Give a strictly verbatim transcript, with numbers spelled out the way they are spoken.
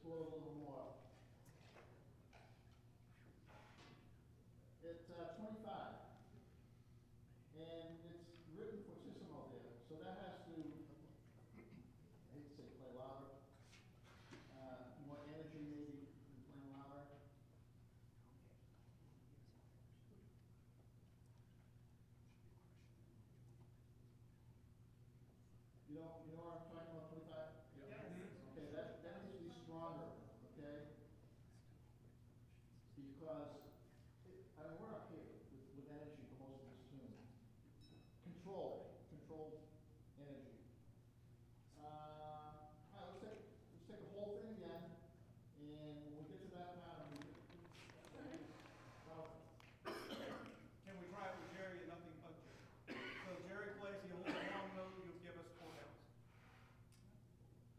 explore a little more. It's uh, twenty-five, and it's written fortissimo there, so that has to, I hate to say play louder, uh, more energy maybe than playing louder. You know, you know what I'm talking about, twenty-five? Yes. Okay, that, that needs to be stronger, okay? Because